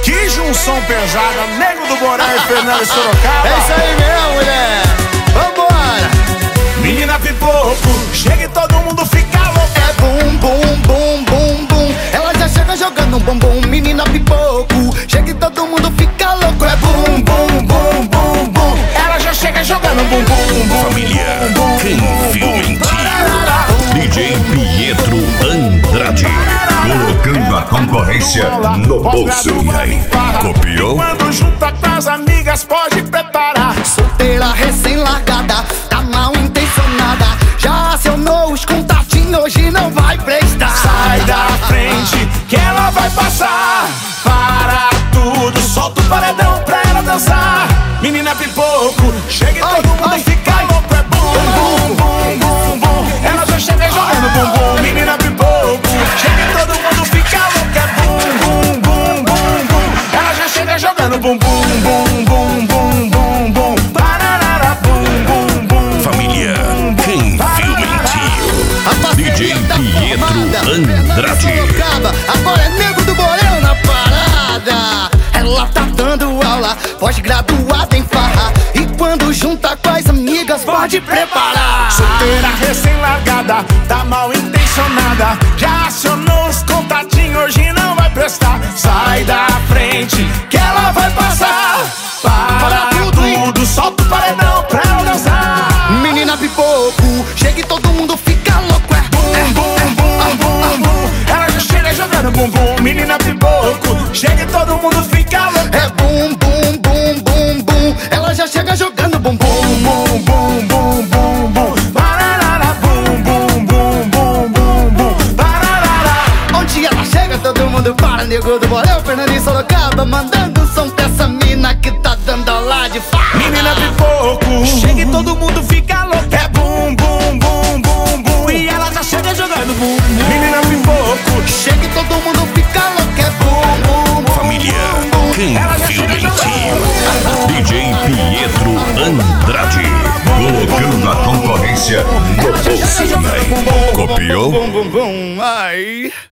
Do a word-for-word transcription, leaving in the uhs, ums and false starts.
Que junção pesada, Nego do Borel e Fernando Sorocaba. É isso aí mesmo, mulher. Vambora. Menina pipoco, chega e todo mundo fica louco. É bum, bum, bum, bum, bum. Ela já chega jogando um bumbum. Menina pipoco, chega e todo mundo fica louco. É bum, bum, bum, bum, bum. Ela já chega jogando um bumbum, bum. Família, quem viu em ti? D J Pietro Andrade, colocando a concorrência no bolso. E aí, copiou? Quando junta com as amigas, pode preparar. Solteira recém-largada, tá mal intencionada. Já acionou os contatinhos, hoje não vai prestar. Sai da frente, que ela vai passar. Para tudo, solta o paredão pra ela dançar. Menina pipoco, chega e Ai, todo mundo ai, fica ai. louco. É bum, bum, bum, bum, bum. Ela já chega jogando bumbum. Menina pipoco, chega e todo mundo fica louco. É bum, bum, bum, bum, bum. Ela já chega jogando bumbum, bum, bum, bum, bum, bum. Pararara, bum, bum, bum. Família, quem viu mentiu? D J Pietro Andrade. Agora é Nego do Borel na parada. Ela tá dando aula, pós-graduada em farra. E quando junta com as amigas, pode preparar. Solteira recém-largada, tá mal intencionada. Já acionou os contatinhos, hoje não vai prestar. Sai da frente, que ela vai passar. Para tudo, solta o paredão pra ela dançar. Menina pipoco, chega e todo mundo fica louco. É Bum, bum, bum, bum, bum. Ela já chega jogando bumbum. Menina pipoco, chega e todo mundo fica louco. É bum, bum, bum, bum, bum. Ela já chega jogando bumbum. Bum, bum, bum, bum, bum. Pararara, bum, bum, bum, bum, bum, bum. Pararara. Onde ela chega, todo mundo para. Nego do Borel, Fernando e Sorocaba, mandando som pra essa mina que tá dando aula de farra. Menina pipoco, chega e todo mundo fica louco. É bum, bum, bum, bum, bum. E ela já chega jogando bum, bum. Menina pipoco, Chega e todo mundo fica louco. É bum, bum, bum. Família, quem viu mentiu? D J Pietro Andrade, colocando a concorrência no bolso. E aí, copiou? Bum, bum, bum. Ai.